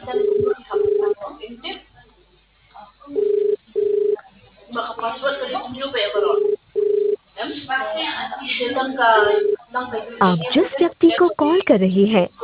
आप जिस व्यक्ति को कॉल कर रही हैं